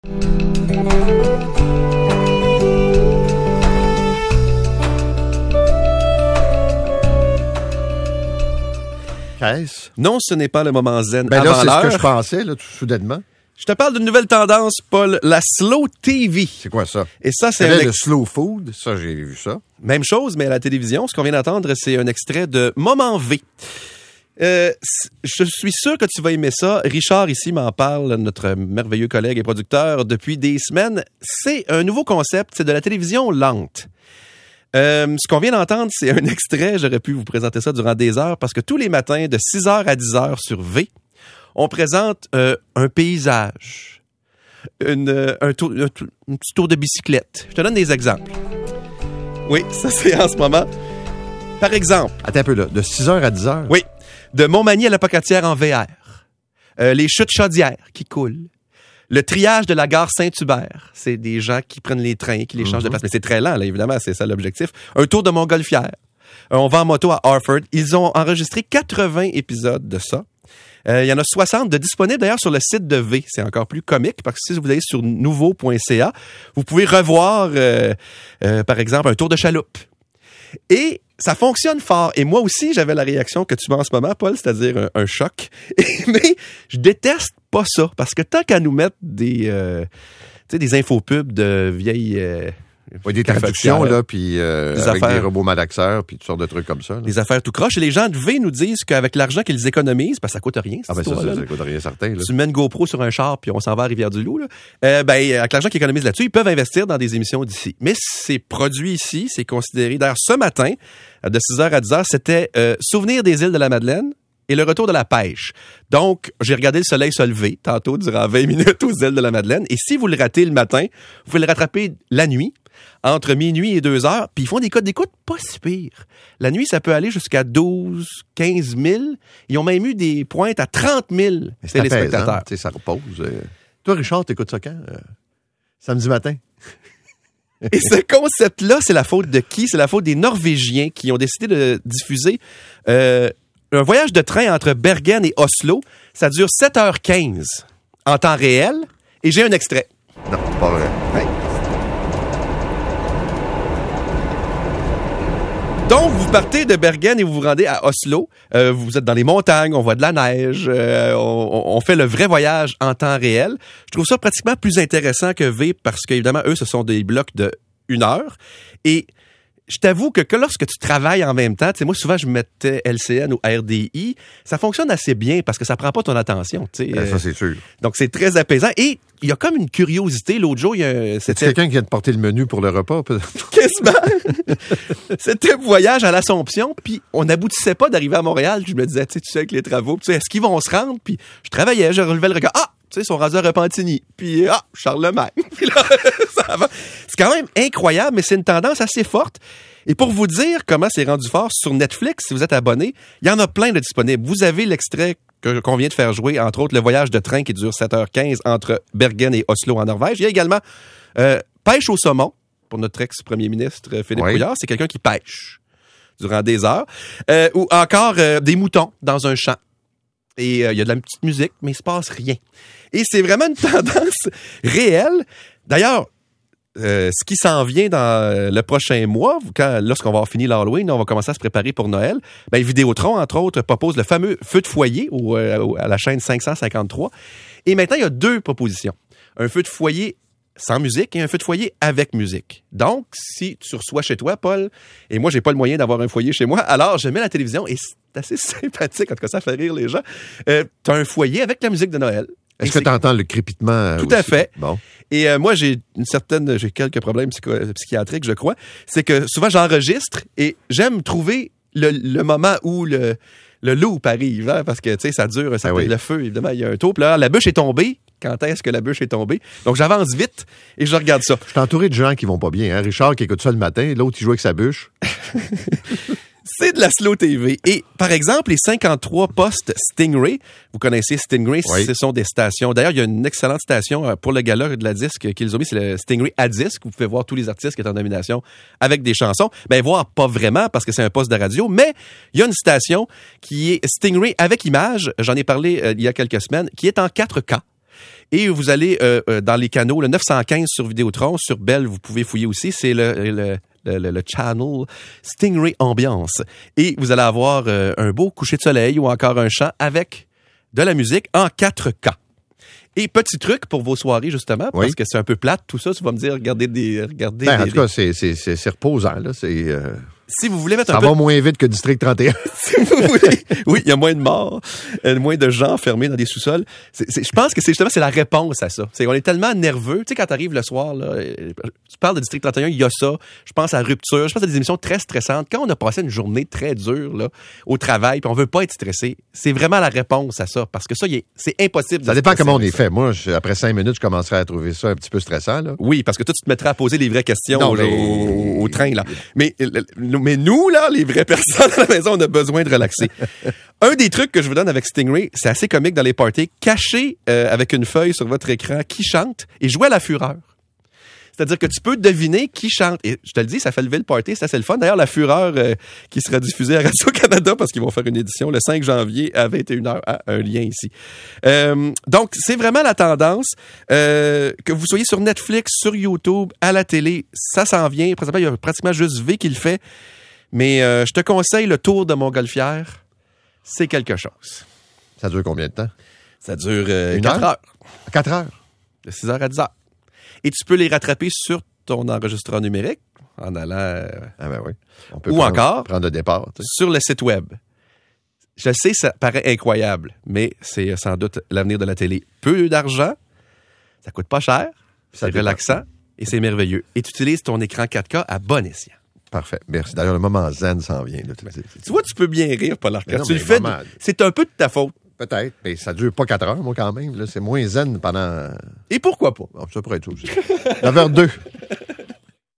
Qu'est-ce? Non, ce n'est pas le moment zen Ben avant là, l'heure. c'est ce que je pensais, là, tout soudainement. Je te parle d'une nouvelle tendance, Paul, la slow TV. C'est quoi ça? Et ça, c'est le slow food, ça, j'ai vu ça. Même chose, mais à la télévision. Ce qu'on vient d'entendre, c'est un extrait de Moment V. Je suis sûr que tu vas aimer ça. Richard, ici, m'en parle, notre merveilleux collègue et producteur, depuis des semaines. C'est un nouveau concept, c'est de la télévision lente. Ce qu'on vient d'entendre, c'est un extrait. J'aurais pu vous présenter ça durant des heures parce que tous les matins, de 6h à 10h sur V, on présente un paysage, un petit tour de bicyclette. Je te donne des exemples. Oui, ça c'est en ce moment. Par exemple. Attends un peu là, de 6h à 10h? Oui, de Montmagny à la Pocatière en VR. Les chutes Chaudière qui coulent. Le triage de la gare Saint-Hubert. C'est des gens qui prennent les trains, qui les changent de place. Mais c'est très lent, là, évidemment, c'est ça l'objectif. Un tour de Montgolfière. On va en moto à Harford. Ils ont enregistré 80 épisodes de ça. Il y en a 60 de disponibles d'ailleurs sur le site de V. C'est encore plus comique parce que si vous allez sur nouveau.ca, vous pouvez revoir, par exemple, un tour de chaloupe. Et ça fonctionne fort. Et moi aussi, j'avais la réaction que tu m'as en ce moment, Paul, c'est-à-dire un choc. Mais je déteste pas ça parce que tant qu'à nous mettre des infopubs de vieilles... Oui, des traductions, là, puis avec des robots malaxeurs, puis toutes sortes de trucs comme ça. Là. Des affaires tout croche. Et les gens de V nous disent qu'avec l'argent qu'ils économisent, parce que ça coûte rien. Ah ben ça coûte rien certain. Là. Tu mets une GoPro sur un char, puis on s'en va à Rivière-du-Loup. Là. Avec l'argent qu'ils économisent là-dessus, ils peuvent investir dans des émissions d'ici. Mais c'est produit ici, c'est considéré. D'ailleurs, ce matin, de 6h à 10h, c'était Souvenir des îles de la Madeleine et le retour de la pêche. Donc, j'ai regardé le soleil se lever tantôt durant 20 minutes aux îles de la Madeleine. Et si vous le ratez le matin, vous pouvez le rattraper la nuit, entre minuit et 2 heures, puis ils font des codes d'écoute pas si pire. La nuit, ça peut aller jusqu'à 12, 15 000. Ils ont même eu des pointes à 30 000 téléspectateurs. Ça repose. Toi, Richard, t'écoutes ça quand? Samedi matin? Et ce concept-là, c'est la faute de qui? C'est la faute des Norvégiens qui ont décidé de diffuser un voyage de train entre Bergen et Oslo. Ça dure 7h15 en temps réel. Et j'ai un extrait. Non, c'est pas vrai. Ouais. Donc, vous partez de Bergen et vous vous rendez à Oslo. Vous êtes dans les montagnes, on voit de la neige, on fait le vrai voyage en temps réel. Je trouve ça pratiquement plus intéressant que V parce qu'évidemment, eux, ce sont des blocs de 1 heure. Et je t'avoue que lorsque tu travailles en même temps, tu sais, moi, souvent, je mettais LCN ou RDI. Ça fonctionne assez bien parce que ça prend pas ton attention. Ça, c'est sûr. Donc, c'est très apaisant. Et il y a comme une curiosité. L'autre jour, c'est quelqu'un qui vient de porter le menu pour le repas. Quasiment. C'était voyage à l'Assomption. Puis, on n'aboutissait pas d'arriver à Montréal. Je me disais, tu sais, avec les travaux, est-ce qu'ils vont se rendre? Puis, je travaillais, je relevais le regard. Ah! Tu sais, ils sont rendus à Repentigny. Puis, Charlemagne. Puis là, ça va. C'est quand même incroyable, mais c'est une tendance assez forte. Et pour vous dire comment c'est rendu fort, sur Netflix, si vous êtes abonné, il y en a plein de disponibles. Vous avez l'extrait qu'on vient de faire jouer, entre autres, le voyage de train qui dure 7h15 entre Bergen et Oslo en Norvège. Il y a également Pêche au saumon, pour notre ex-premier ministre Philippe Couillard. C'est quelqu'un qui pêche durant des heures. Ou encore des moutons dans un champ. Et il y a de la petite musique, mais il se passe rien. Et c'est vraiment une tendance réelle. D'ailleurs, ce qui s'en vient dans le prochain mois, lorsqu'on va avoir fini l'Halloween, on va commencer à se préparer pour Noël. Vidéotron, entre autres, propose le fameux feu de foyer à la chaîne 553. Et maintenant, il y a 2 propositions. Un feu de foyer sans musique et un feu de foyer avec musique. Donc, si tu reçois chez toi, Paul, et moi, j'ai pas le moyen d'avoir un foyer chez moi, alors je mets la télévision et c'est assez sympathique. En tout cas, ça fait rire les gens. T'as un foyer avec la musique de Noël. Est-ce que tu entends le crépitement? Tout à fait. Bon. Et moi, j'ai quelques problèmes psychiatriques, je crois. C'est que souvent, j'enregistre et j'aime trouver le moment où le loop arrive, hein, parce que, tu sais, ça dure, le feu, évidemment, il y a un taux. Puis là, la bûche est tombée. Quand est-ce que la bûche est tombée? Donc, j'avance vite et je regarde ça. Je suis entouré de gens qui vont pas bien. Hein? Richard qui écoute ça le matin, l'autre, il joue avec sa bûche. C'est de la slow TV. Et, par exemple, les 53 postes Stingray, vous connaissez Stingray, ce sont des stations. D'ailleurs, il y a une excellente station pour le gala de la disque qu'ils ont mis, c'est le Stingray à disque. Vous pouvez voir tous les artistes qui sont en nomination avec des chansons. Voir pas vraiment parce que c'est un poste de radio, mais il y a une station qui est Stingray avec image. J'en ai parlé il y a quelques semaines, qui est en 4K. Et vous allez dans les canaux, le 915 sur Vidéotron, sur Bell, vous pouvez fouiller aussi, c'est le channel Stingray Ambiance. Et vous allez avoir un beau coucher de soleil ou encore un chant avec de la musique en 4K. Et petit truc pour vos soirées, justement, parce que c'est un peu plate, tout ça, tu vas me dire, regardez en tout cas, c'est reposant, là. Si vous voulez mettre ça va moins vite que District 31. Si vous voulez. Oui, il y a moins de morts, moins de gens enfermés dans des sous-sols. Je pense que c'est la réponse à ça. On est tellement nerveux. Tu sais, quand t'arrives le soir, là, tu parles de District 31, il y a ça. Je pense à Rupture. Je pense à des émissions très stressantes. Quand on a passé une journée très dure, là, au travail, puis on veut pas être stressé, c'est vraiment la réponse à ça. Parce que ça, c'est impossible. Ça dépend comment on est fait. Moi, après 5 minutes, je commencerai à trouver ça un petit peu stressant, là. Oui, parce que toi, tu te mettrais à poser les vraies questions au train, là. Mais nous, là, les vraies personnes à la maison, on a besoin de relaxer. Un des trucs que je vous donne avec Stingray, c'est assez comique dans les parties, cachez avec une feuille sur votre écran qui chante et jouez à la fureur. C'est-à-dire que tu peux deviner qui chante. Et je te le dis, ça fait lever le party, c'est assez le fun. D'ailleurs, la fureur qui sera diffusée à Radio-Canada, parce qu'ils vont faire une édition le 5 janvier à 21h, un lien ici. Donc, c'est vraiment la tendance. Que vous soyez sur Netflix, sur YouTube, à la télé, ça s'en vient. Présentement, il y a pratiquement juste V qui le fait. Mais je te conseille le tour de Montgolfière. C'est quelque chose. Ça dure combien de temps? Ça dure 4 heures. 4 heures? De 6 heures à 10 heures. Et tu peux les rattraper sur ton enregistreur numérique en allant... Ah ben oui. On peut encore prendre le départ. Sur le site web. Je sais, ça paraît incroyable, mais c'est sans doute l'avenir de la télé. Peu d'argent, ça coûte pas cher, c'est relaxant et c'est merveilleux. Et tu utilises ton écran 4K à bon escient. Parfait. Merci. D'ailleurs, le moment zen s'en vient. Là. Tu vois, tu peux bien rire, Paul Arcand. Tu le fais. C'est un peu de ta faute. Peut-être, mais ça dure pas 4 heures, moi, quand même. Là. C'est moins zen pendant... Et pourquoi pas? Bon, ça pourrait être aussi. 9h02.